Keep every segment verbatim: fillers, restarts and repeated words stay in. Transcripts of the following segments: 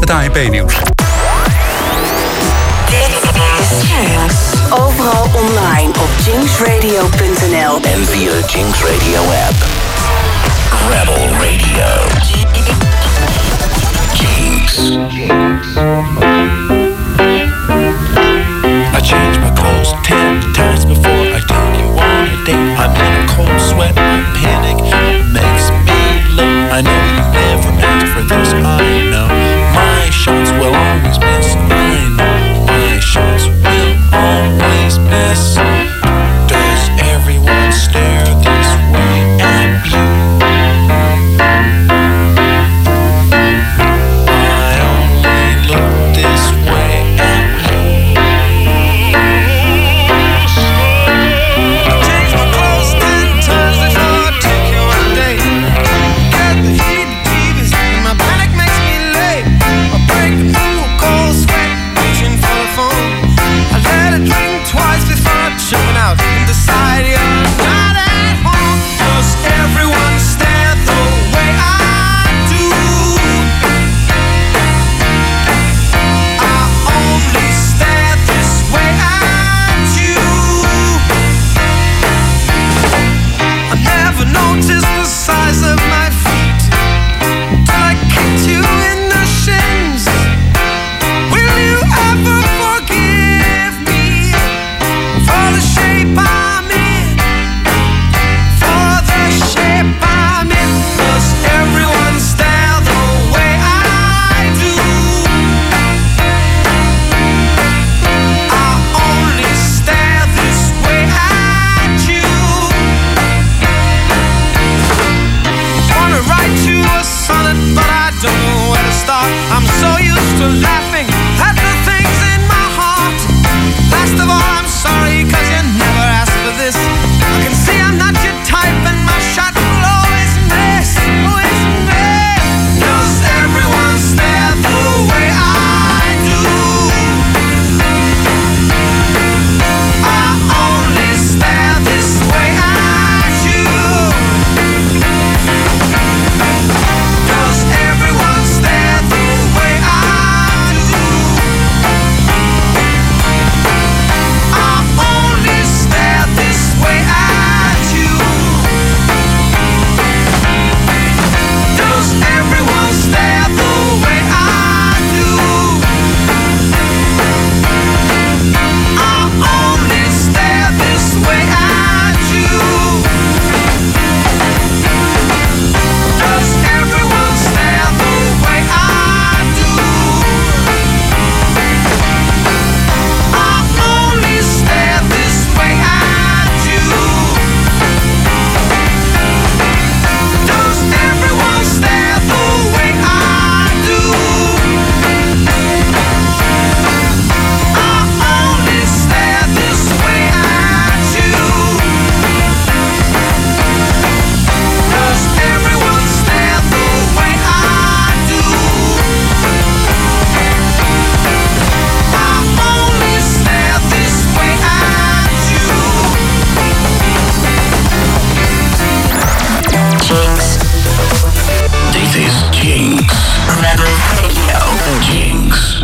het A N P-nieuws. Overal online op jinx radio punt n l en via de Jinx Radio app. Rebel Radio. Jinx. I change my clothes ten times before I take you on a date. I'm in a cold sweat, my panic makes me late. I know you never asked for this, I know. My shots will always miss, I know. My shots will always miss. Does everyone stare this way at you? I only look this way at you. I change my clothes ten times before I take you on a date. Get the heat, the T V's, and my panic makes me late. I break through a cold sweat, reaching for the phone. I let her drink twice before I checking out and decide you're not at home. Does everyone stare the way I do? I only stare this way at you. I never noticed the size of my feet till I kicked you in the shins. Will you ever forgive me for the shape I'm in? For the shape I'm in. Does everyone stare the way I do? I only stare this way at you. Wanna write you a sonnet, but I don't know where to start. I'm so used to laughing at the things in my heart. Last of all, I'm sorry, cause you never asked for this. I can see I'm not your type, and my shot will always miss, always miss. Does everyone stare the way I do? I only stare this way at you. Does everyone stare the way I do? I only stare this way at you. Does everyone stare the way I do? I only stare this way at you. Does everyone stare the way I do? I only stare this way at you. Does everyone stare the way I do? I only stare this way at you. Does everyone stare the way I do? I only stare this way at you. Jinx Dit is Jinx. Rebel Radio. Jinx.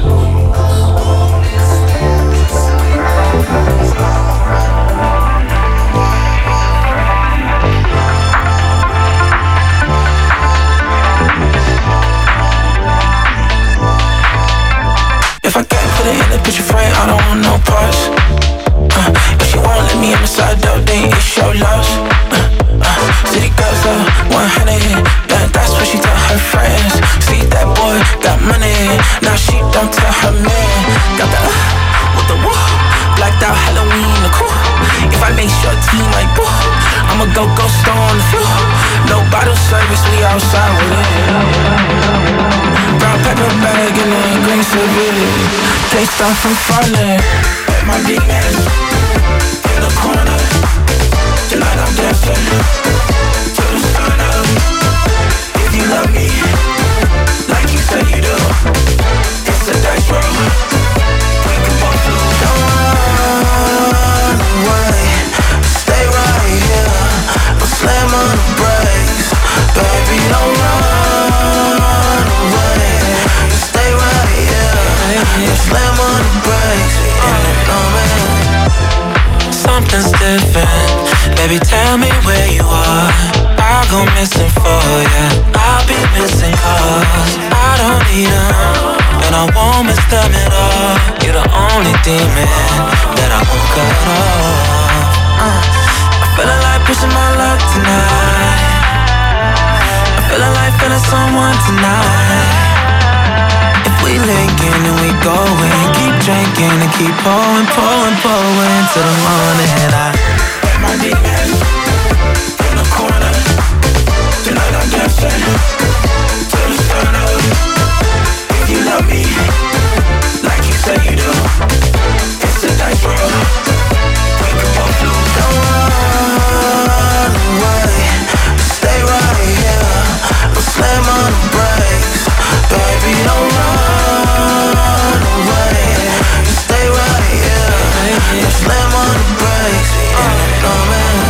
If I can't put it in the picture frame, I don't want no parts. Uh, if you won't let me in the side door, then it's your loss. Uh, uh, city girls up, one hundred, yeah, that's what she tell her friends. See that boy got money, now she don't tell her man. Got the uh, with the woo, blacked out Halloween, the cool. If I make sure team like boo, I'ma go go stone on the floor. No bottle service, we outside with it. Brown paper bag and then green civility. Can't stop from falling. With my demons in the corner. Tonight I'm dancing to the sun up. If you love me like you say you do, it's a dice roll. We can both lose. Don't run away, stay right here. I'll slam on the brakes, baby. Don't run away, stay right Slam on the brakes, we in the moment. Something's different, baby, tell me where you are. I'll go missing for ya, I'll be missing cause I don't need them, and I won't miss them at all. You're the only demon that I won't cut off. uh, I'm feeling like pushing my luck tonight. I'm feeling like feeling someone tonight. If we link in and we go in, keep drinking and keep pouring, pouring, pouring till the morning. I let my demons in the corner. Tonight I'm dancing till the sun up. If you love me like you say you do, it's a dice roll. We can both lose. Don't run away, stay right here. We'll slam on the brakes, baby, don't run away. Stay right here. We'll slam on the brakes, in the moment.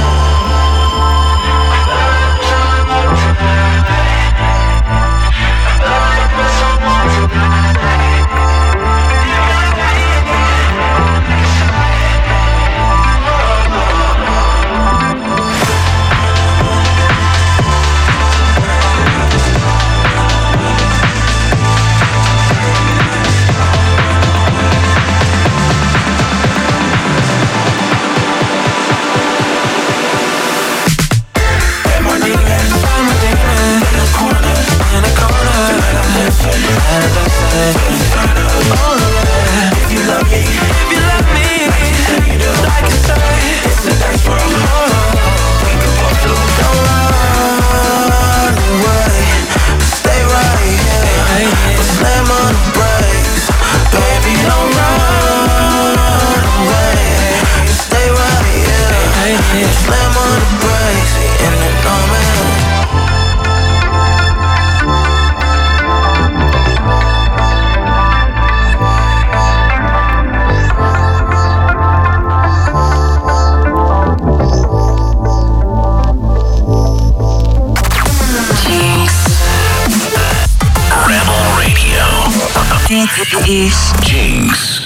is Jinx.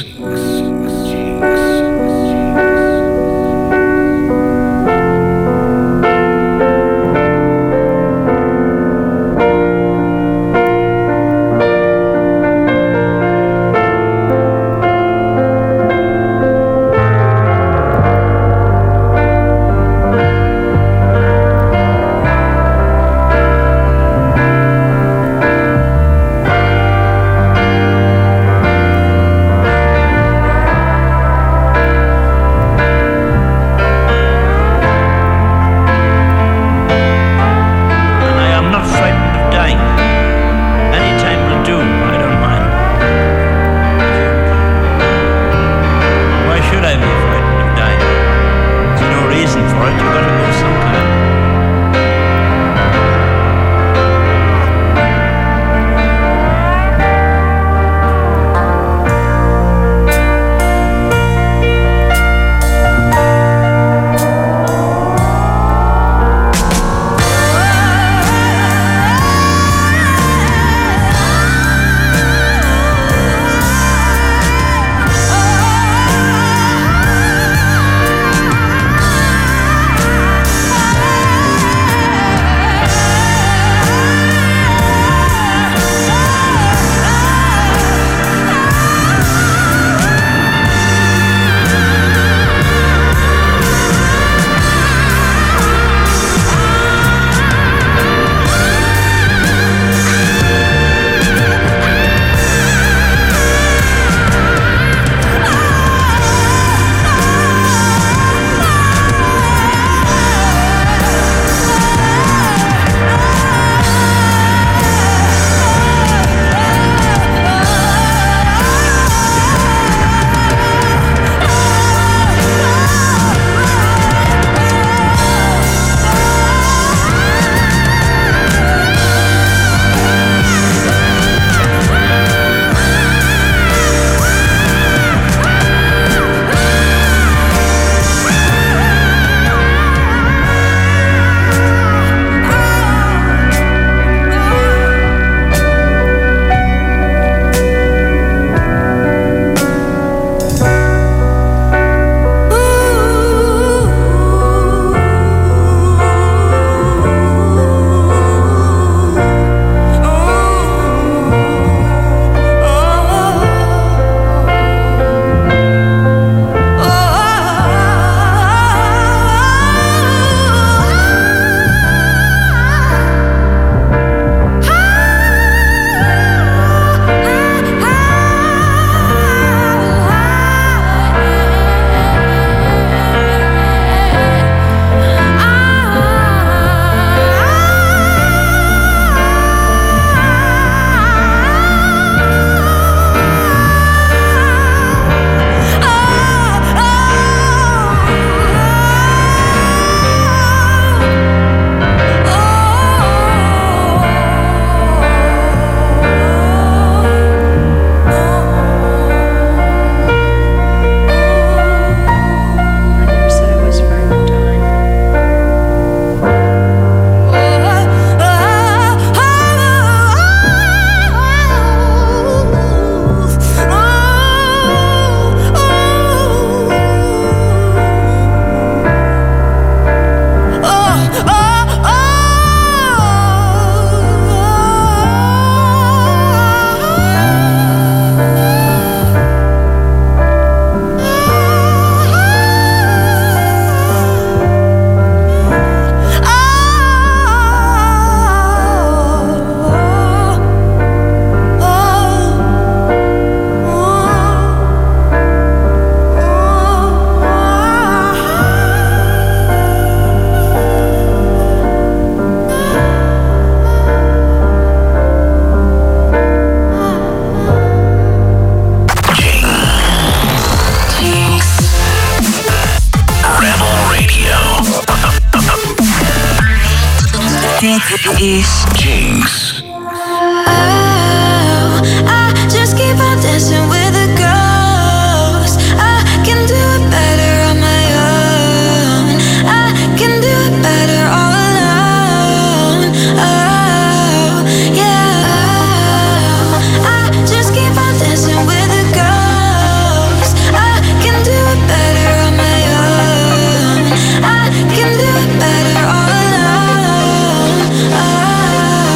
is Jinx. Oh, I just keep on dancing with the ghost. I can do it better on my own. I can do it better all alone. Oh, yeah. Oh, I just keep on dancing with the ghost. I can do it better on my own. I can do it better all alone. Oh.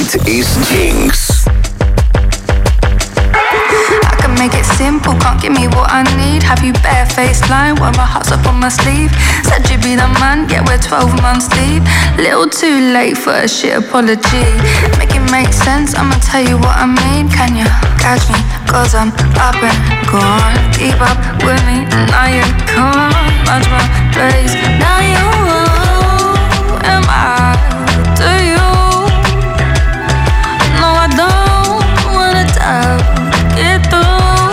Tonight is Jinx. I can make it simple, can't give me what I need. Have you barefaced line, wear my heart's up on my sleeve. Said you'd be the man, yeah we're twelve months deep. Little too late for a shit apology. Make it make sense, I'ma tell you what I mean. Can you catch me, cause I'm up and gone. Keep up with me, now you can't match my pace. Now you won't, am I to you? No I don't wanna doubt it through.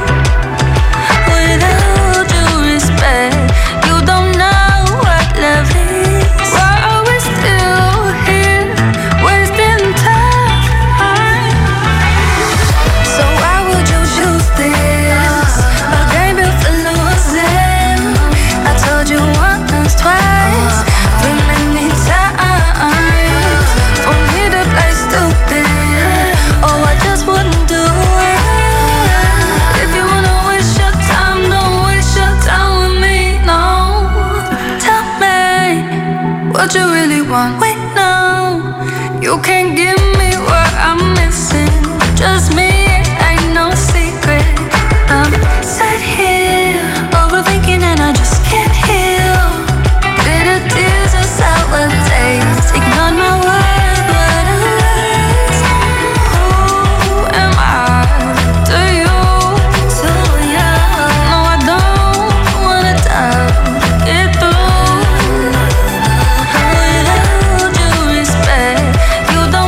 Without due respect, you don't know what love is. Why are we still here, wasting time? So why would you choose this? A game built for losing. I told you once, twice, three many times for me to play stupid. Oh, I just wouldn't do it. If you wanna waste your time, don't waste your time with me, no. Tell me what you really want. Wait, no, you can't give me what I'm missing. Just me, ain't no secret. I'm sat here, overthinking and I just can't heal. Bitter tears and sour taste. Ignore my words, what a waste. Who am I to you? To you. No, I don't wanna doubt it through. Without due respect, you don't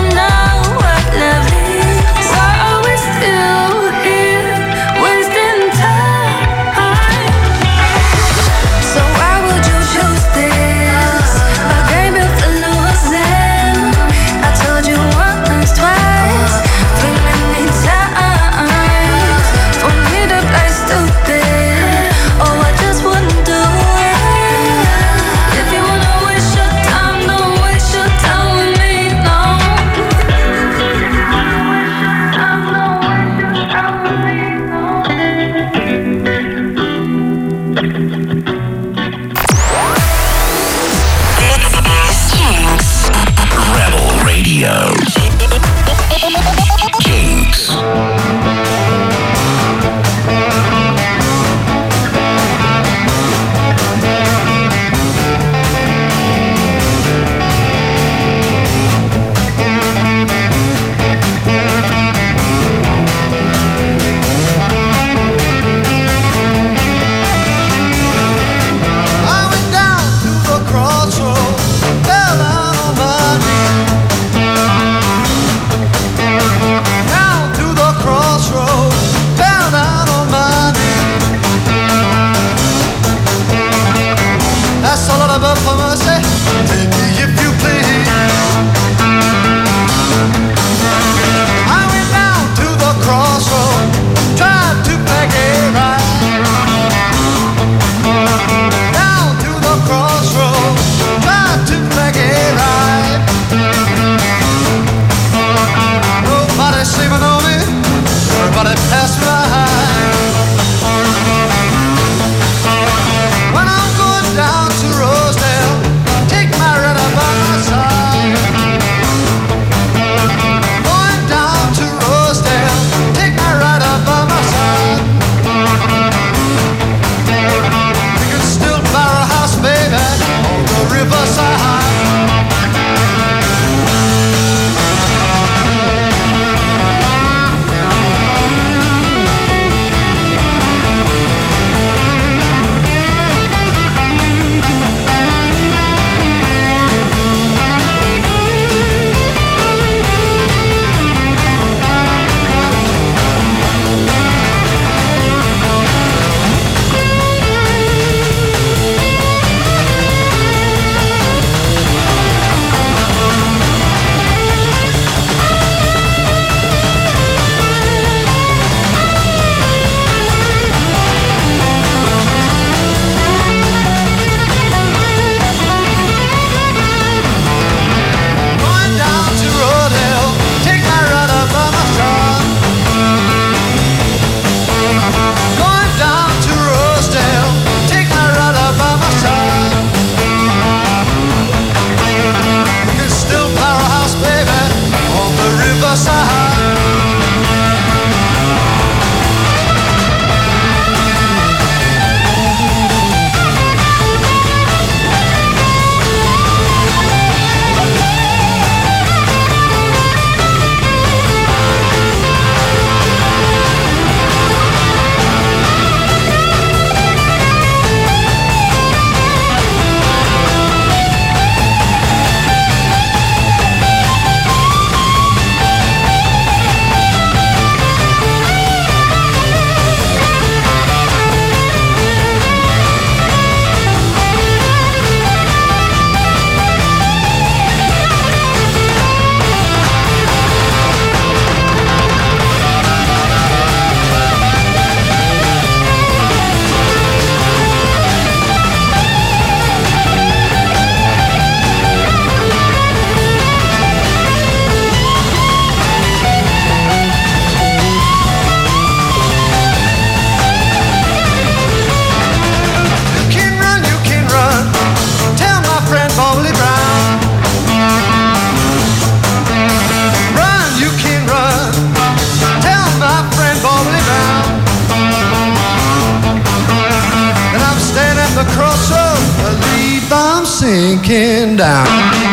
sinking down.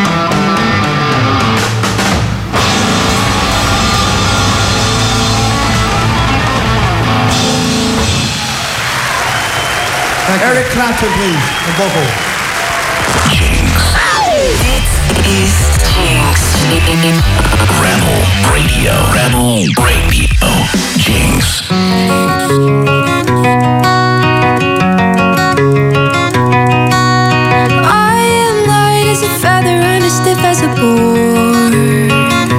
Eric Clapton, please, the vocal. Jinx. This is Jinx. Rebel Radio. Rebel Radio. Jinx. I am light as a feather and as stiff as a board.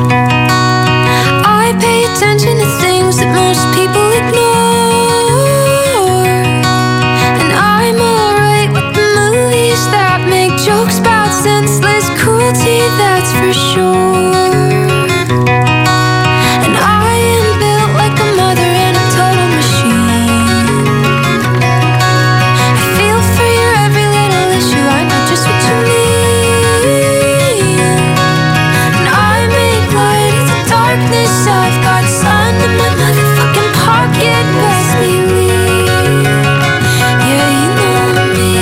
I pay attention to things that most people ignore. Jokes about senseless cruelty, that's for sure. And I am built like a mother in a total machine. I feel for your every little issue, I know just what you mean. And I make light of the darkness, I've got sun in my motherfucking pocket, best believe. Yeah, you know me.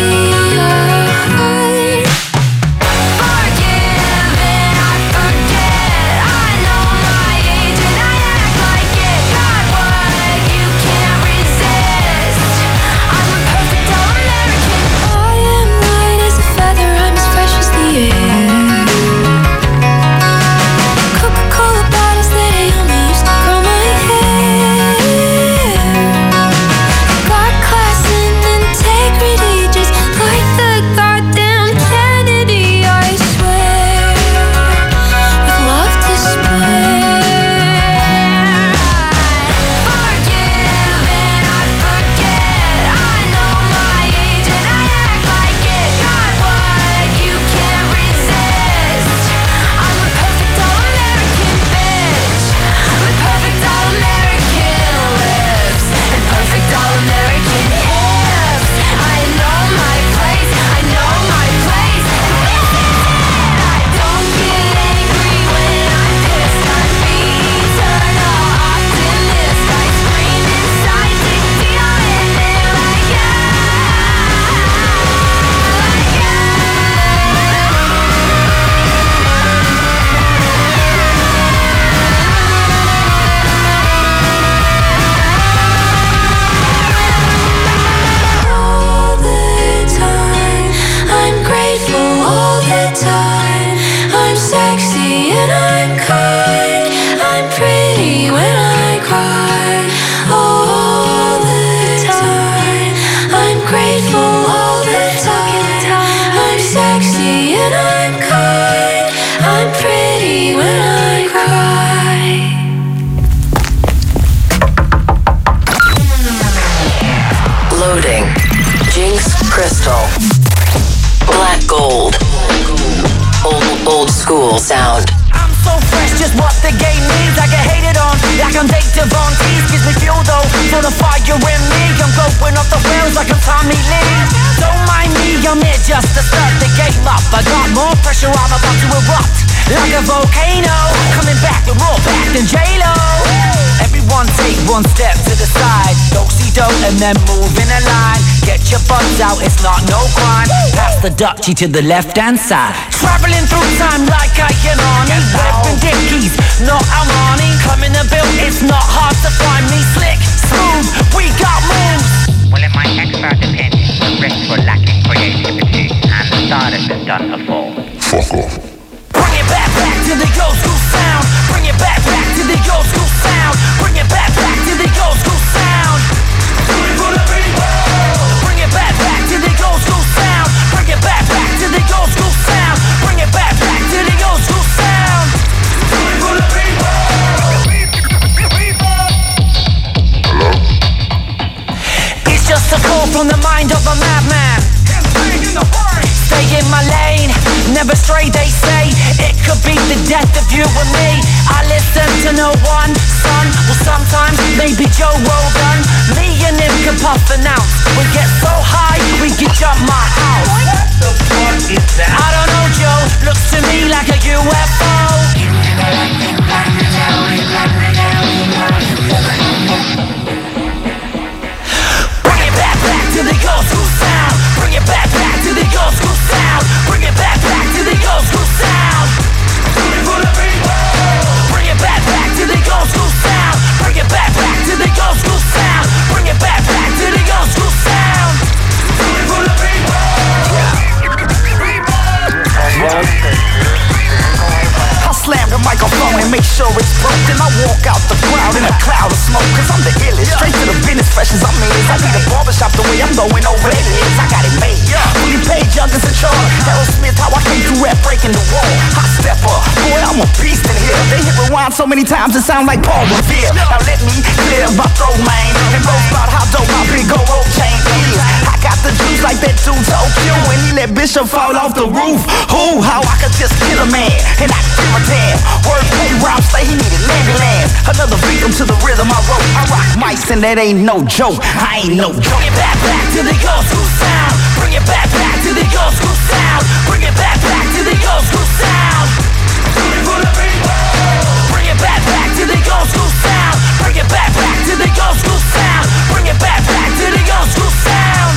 Sound. I'm so fresh, just what the game needs. I get hated on, like I'm Dave Devon. Tease gives me fuel though, for the fire in me. I'm going off the rails like I'm Tommy Lee. Don't mind me, I'm here just to start the game up. I got more pressure, I'm about to erupt like a volcano. Coming back with more back than J-Lo. Everyone take one step to the side, do-si-do and then move in a line. Get your butts out, it's not no crime. Pass the Dutchie to the left-hand side. Traveling through time like I can on it. Wearing Dickies, not Armani. Coming to build, it's not hard to find me. Slick, smooth, we got moves. Well, in my expert opinion, the rest were lacking creativity and the stardust has done a fall. Fuck off. Bring it back, back to the old school sound. Bring it back, back to the old school sound. Bring it back, back to the old school sound. Bring it back, back to the old school sound. Bring it back, back to the old school sound. Bring it back, back to the old school sound. Hello? It's just a call from the mind of a madman. Stay in my lane, never stray, they say. It could be the death of you and me. I listen to no one, son. Well, sometimes maybe Joe Rogan. Me and him can puff and ounce. We get so high, we can jump my house. What the fuck is that? I don't know, Joe. Looks to me like a U F O. Bring it back, back to the old school sound. Bring it back, back to the old school sound. Bring it back, back to the old school sound. Bring it back, back to the old school sound. Bring it back, back to the old school sound. Bring it back, back to the old school sound. I slam the microphone and make sure it's broken. I walk out the crowd in a cloud of smoke, cause I'm the illest. Straight to the business, fresh as I'm is. I need a barbershop the way I'm going over it is. I got it made. Fully paid, young as a child. Aerosmith, how I came through rap, breaking the wall. Hot stepper, boy, I'm a beast in here. They hit rewind so many times it sound like Paul Revere. Now let me clear my throat, man, and boast about how dope my big old rope chain is. I got the juice like that dude Tokyo when he let Bishop fall off the roof. Who, how I could just kill a man and I give a damn. Wordplay rhymes say he needed Landyland. Another victim to the rhythm I wrote. I rock mics and that ain't no joke. I ain't no joke. Bring it back, back to the old school sound. Bring it back, back to the old school sound. Bring it back, back to the old school sound. Bring it back, back to the old school sound. Bring it back, back to the old school sound. Bring it back, back to the old school sound.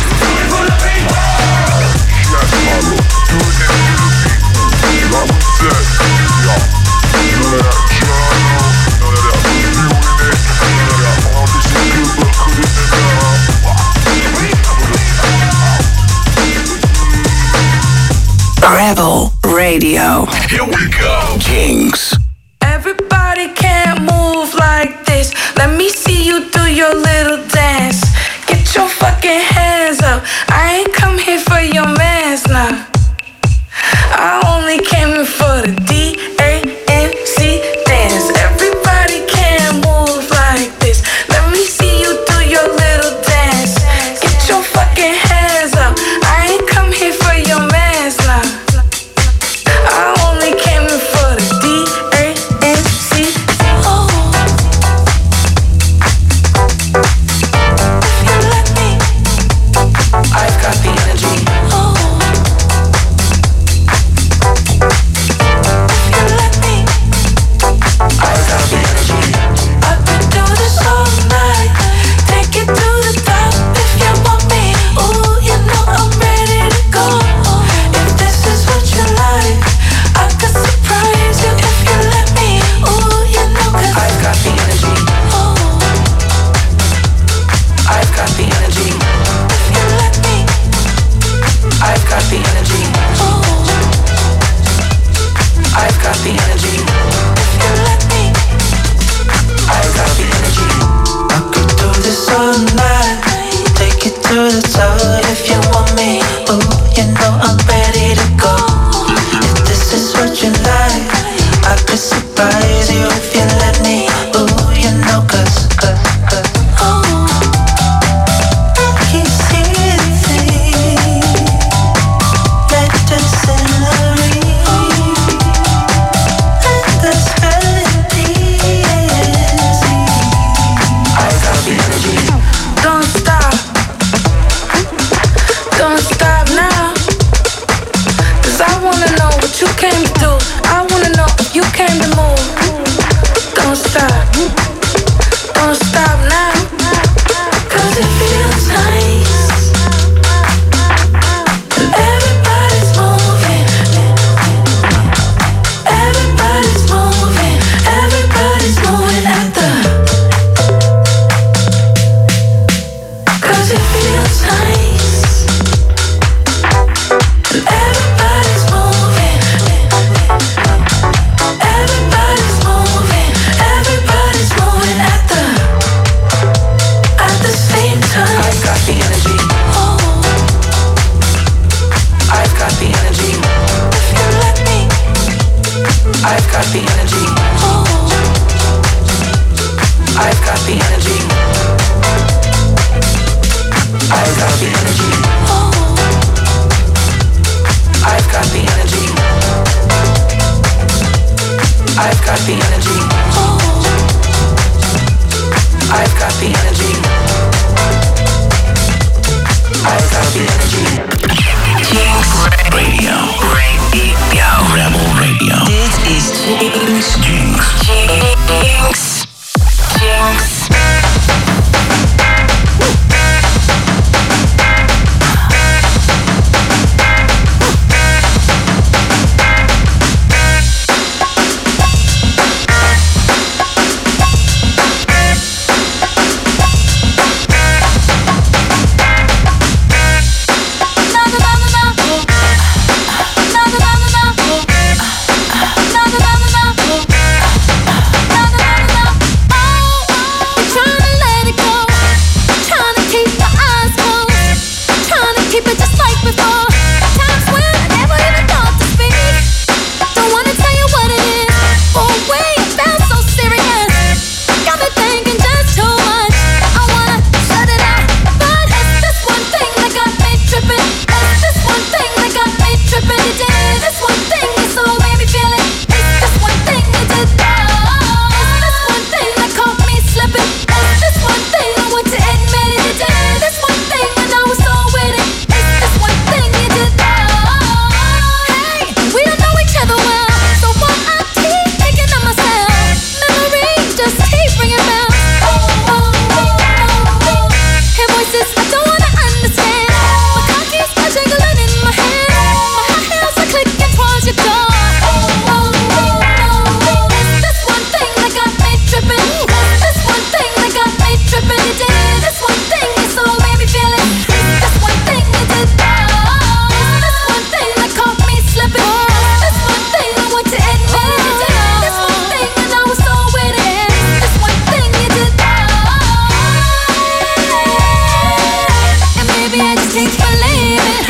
Rebel Radio. Here we go. Jinx. Everybody can't move like this. Let me see you do your little dance. Get your fucking hands up. I ain't come here for your mans now. I only came here for the D A N C dance. Everybody can't move like this. Let me see you do your little dance. Get your fucking hands up. I ain't come here for your mans now. I only came here for the D A N C. Oh, if you let me, I've got the energy. Oh, if you let me, I've got the energy. I could do this all night. Take it to the top if you want me. Ooh, you know I'm ready to go. If this is what you like, I could surprise you if you let me. Ooh, you know, cause I've got the energy. Oh, I've got the energy. If you let me, I've got the energy. Oh, I've got the energy. If you let me, I've got the energy. I could do this all night. Take it to the top if you want me. Ooh, you know I'm ready to go. If this is what you like, I could surprise you if you let me. Ooh, you know, cause, cause, cause. Oh, I can see the thing. Let the scenery and the melody. I got the energy. Don't stop. Don't stop now. Cause I wanna know what you came to do. I wanna know if you came to move. Don't stop. Don't stop now. Cause it feels nice. And everybody's moving. Everybody's moving. Everybody's moving at the. Cause it feels nice. And everybody's moving. Everybody's moving. Everybody's moving at the. At the same time. I've got the energy. Oh, I've got the energy. If you let me, I've got the energy. Oh, I've got the energy. I've got the energy. Oh, I've got the energy. I've got the energy. Oh, I've got the energy. I've got the energy. Jinx Radio. Radio. Rebel Radio. This is Jinx. Jinx. Jinx. Jinx. keep believing.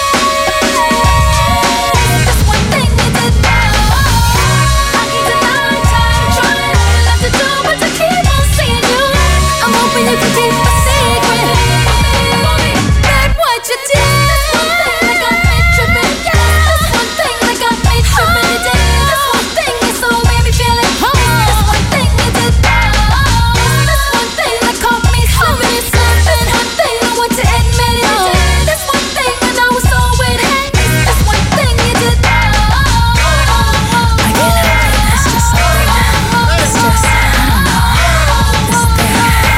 This one thing you did. I keep denying, time trying not to do, but to keep on seeing you. I'm hoping you can keep a secret. Babe, what you did? This one thing that got me tripping. This one thing that got me tripping. You did. This one thing you so made me feeling. This one thing you did. This one thing that caught me slipping, slipping. This one thing I want to admit it. You did. This one thing and I was so with it. This one thing you did. I can't help it. It's just something. It's just, I don't know. This thing.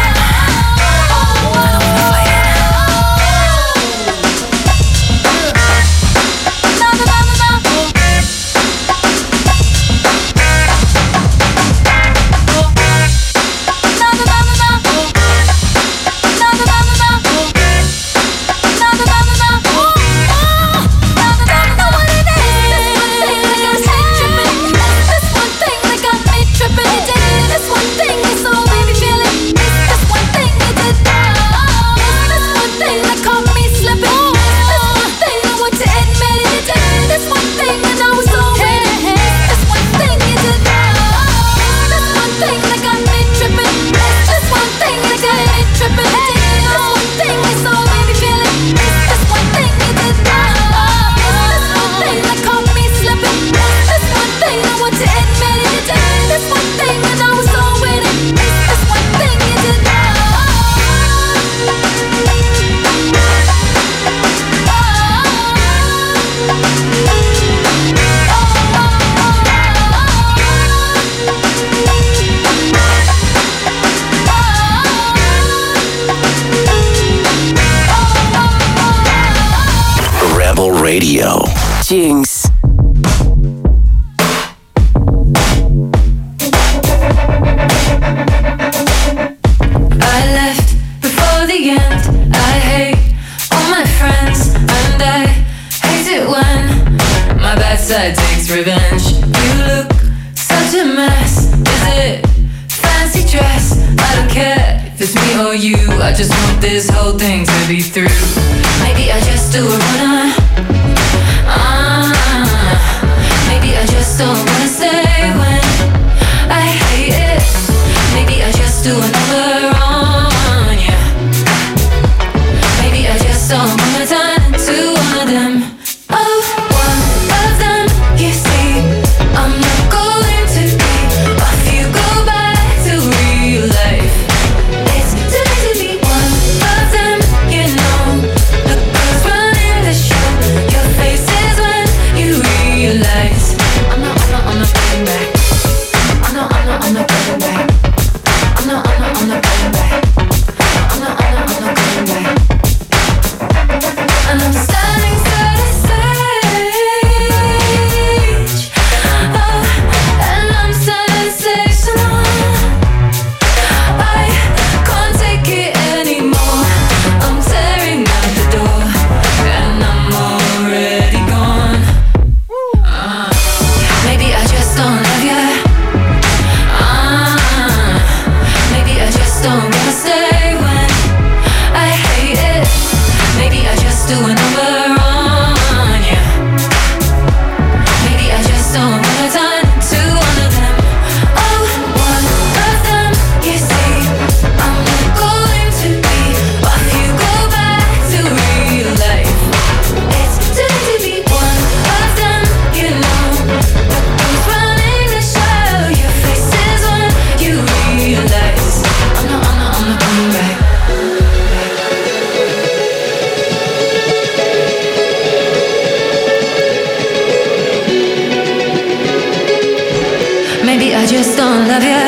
I don't wanna fight it. Na na na na na. Na na na na na. Na na na na na. Na na na na na. Na na na na. What it is? This one thing that got me tripping. This one thing that got me tripping. You did. This one thing you so made me feeling. This one thing you did. This one thing that caught me slipping. This one thing I want to admit it. You did. This one thing and I was so with it. This one thing you did. This one thing that got me tripping. This one thing that got me tripping. You did. This one thing you so made me feeling. This one thing you did. This one thing that caught me slipping. This one thing I want to admit it. You did. This one thing and I was so with it. This one thing you did. Rebel Radio. Jinx. I left before the end. I hate all my friends, and I hate it when my bad side takes revenge. You look such a mess. Is it fancy dress? I don't care if it's me or you. I just want this whole thing to be through. Maybe I just do a runner. Ah, maybe I just don't wanna stay when I hate it. Maybe I just do another on you. Maybe I just don't wanna turn into one of them. Oh, one of them. You see, I'm not going to be. If you go back to real life, it's too late to be one of them. You know, look who's running the show. Your face is when you realize I'm not, I'm not, I'm not going back. I'm not, I'm not, I'm not going back. I'm not, I'm not, I'm not going back. I'm not, I'm not, I'm not going back. And I'm standing side to stage. Oh, and I'm sensational. I can't take it anymore. I'm tearing out the door, and I'm already gone. Uh, maybe I just don't love you. Ah, maybe I just don't wanna stay when I hate it. Maybe I just do a number on you. Maybe I just don't wanna turn to one of them. Oh, one of them. You see, I'm not going to be. If you go back to real life, it's too late to be one of them. You know, look who's running the show. Your face is when you realize I'm not, I'm not, I'm not coming back. Maybe I just don't love you.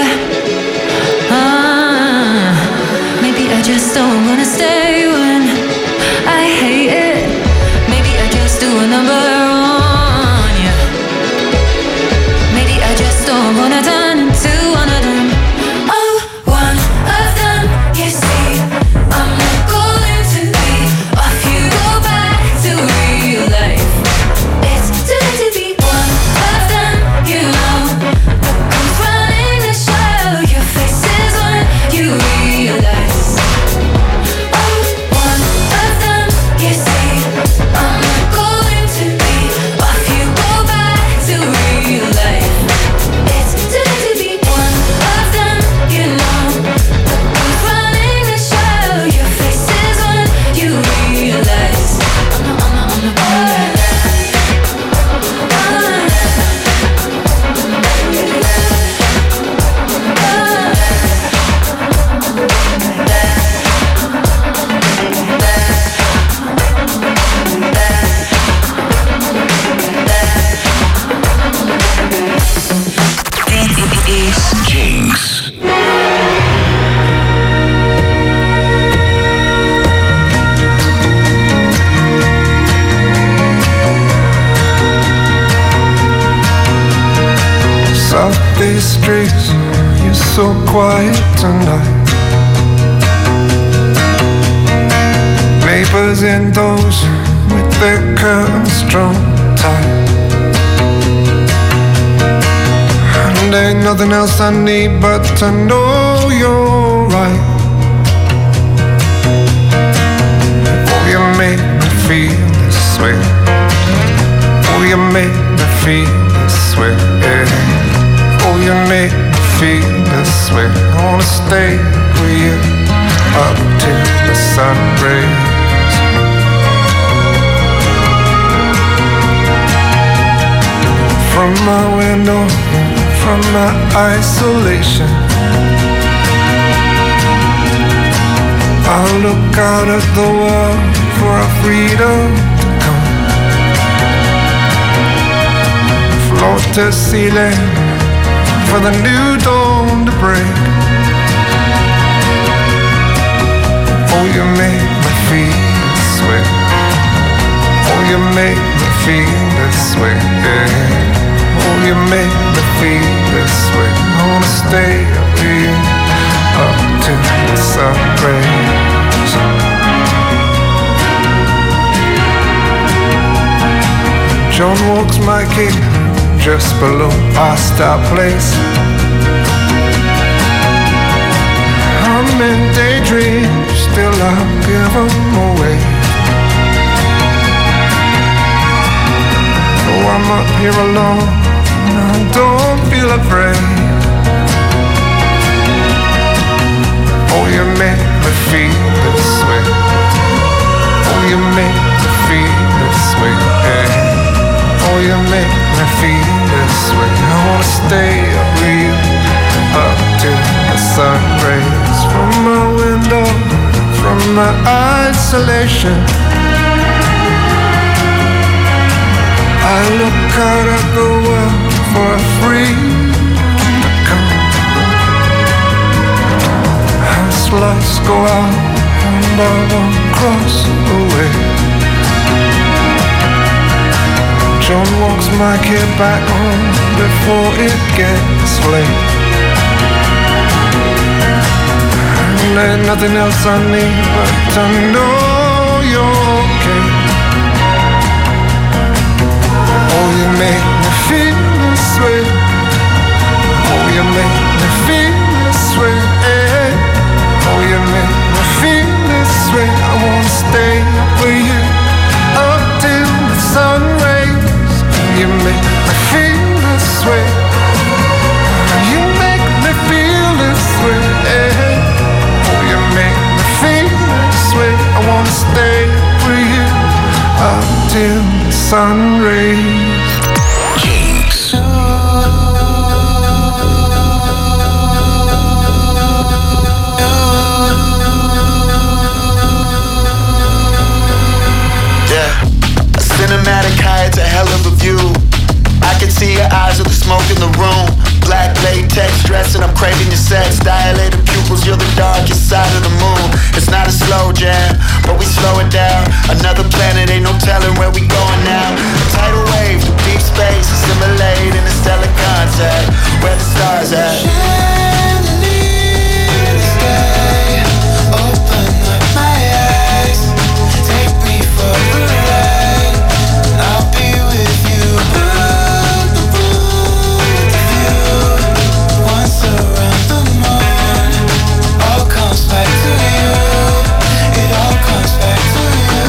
Ah, maybe I just don't wanna stay when I hate it. Maybe I just do a number on you. Maybe I just don't wanna turn into one of them. Oh, one of them. You see, I'm not going to be. If you go back to real life, it's too late to be one of them. You know, look who's running the show. Your face is when you realize. Oh, one of them. You days, you're so quiet tonight. Neighbors indoors with their curtains drawn tight. And ain't nothing else I need but to know you're right. Oh, you make me feel this way. Oh, you make me feel this way. Oh, you make me feel this way. I wanna stay with you up till the sun rays. From my window, from my isolation, I'll look out at the world for our freedom to come. Floor to ceiling, for the new dawn to break. Oh, you make me feel this way. Oh, you make me feel this way. Oh, you make me feel this way. I wanna stay up with you up till the sun rays. John walks my gate just below our start place. I'm in daydreams, still I'll give them away. Oh, I'm up here alone, I don't feel afraid. Oh, you make me feel this way. Oh, you make me feel this way. Oh, you make me feel this way. I wanna stay up with you up till the sun rays. From my window, from my isolation, I look out at the world for a freedom to come. As lights go out and I won't cross the way. John walks my kid back home before it gets late. And there's nothing else I need but to know you're okay. Oh, you make me feel this way. Oh, you make me feel this way. Oh, you make me feel this way. I wanna stay with you up till the sun rays. You make me feel this way. You make me feel this way. Oh, you make me feel this way. I wanna stay with you up till the sun rays. Cinematic high, it's a hell of a view. I can see your eyes with the smoke in the room. Black latex dress and I'm craving your sex. Dilated pupils, you're the darkest side of the moon. It's not a slow jam, but we slow it down. Another planet, ain't no telling where we going now. A tidal wave through deep space, assimilate in a stellar contact. Where the stars at? Chandelier in the sky, open up my eyes, take me for the ride. I'll be with you. Put the point of view. Once around the moon, all comes back to you. It all comes back to you.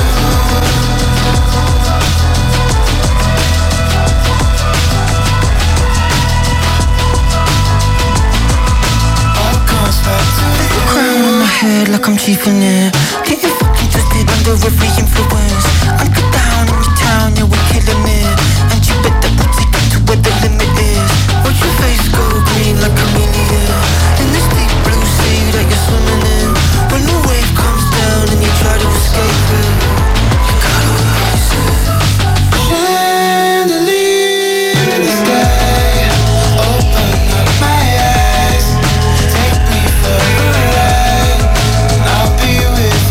All comes back to you. Crown on my head like I'm chiefing it. Getting fucking twisted under every influence. I'm good down in your town, yeah, we're killing it. And you bet that we'll take it to where the limit is. Watch your face go green like a chameleon. In this deep blue sea that you're swimming in. When the wave comes down and you try to escape it, you gotta rise it. Chandelier in the sky, open up my eyes, take me for a ride. I'll be with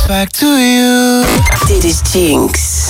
back to you. Dit is Jinx.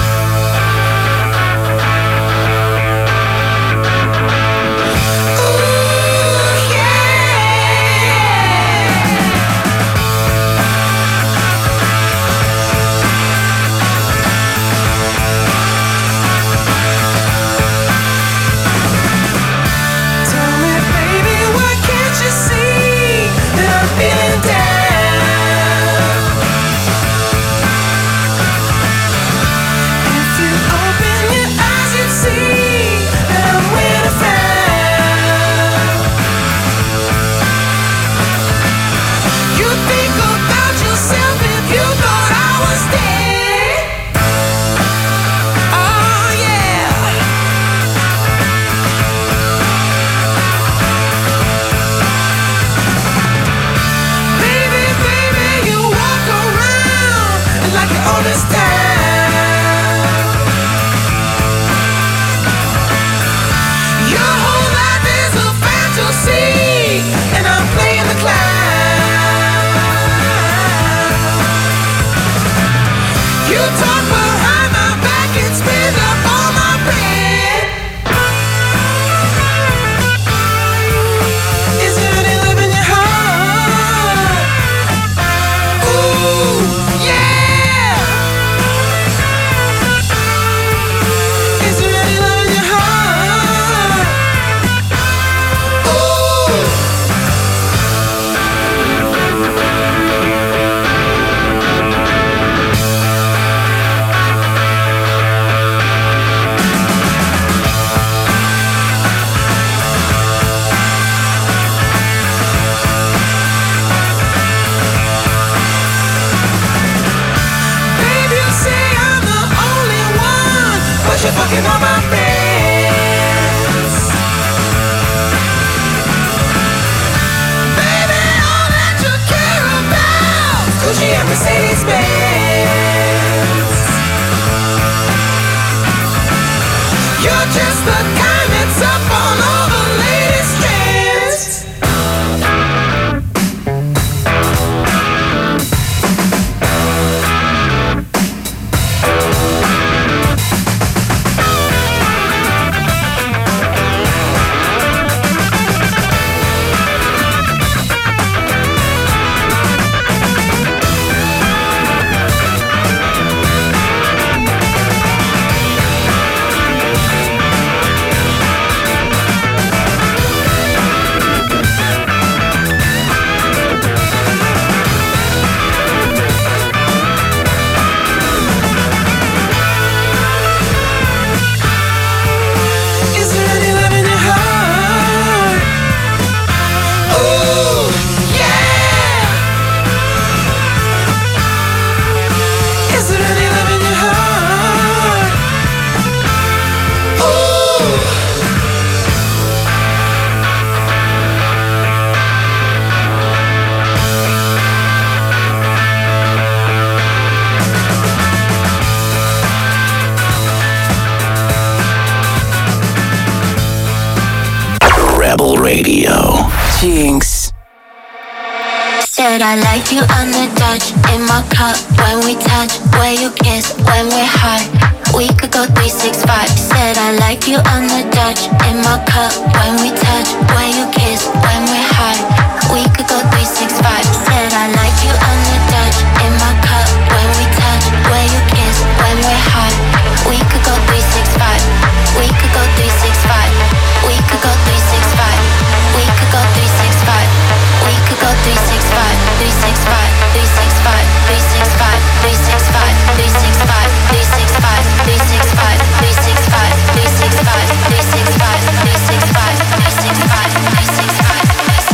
Radio. Jinx. Said I like you on the Dutch in my cup when we touch, where you kiss when we're high. We could go three six five. Said I like you on the Dutch in my cup when we touch, where you kiss when we're high. We could go three six five. Said I like you on the Dutch in my cup when we touch, where you kiss when we're high. We could go three six five. We could go three six five. We could go three six five. We could go three six five. We could go three six five. Three six five. Three six five. Three six five. Three six five. Three six five. Three six five. Three six five. Three six five. Three six five. Three six five. Three six five. Three six five. Three six five. Three six five.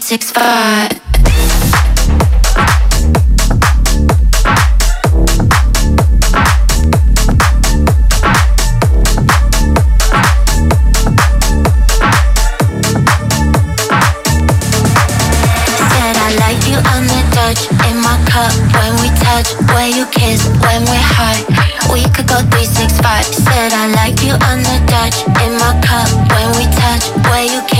six five. In my cup, when we touch, where you kiss, when we're high, we could go three six five. Said I like you on the Dutch. In my cup, when we touch, where you kiss.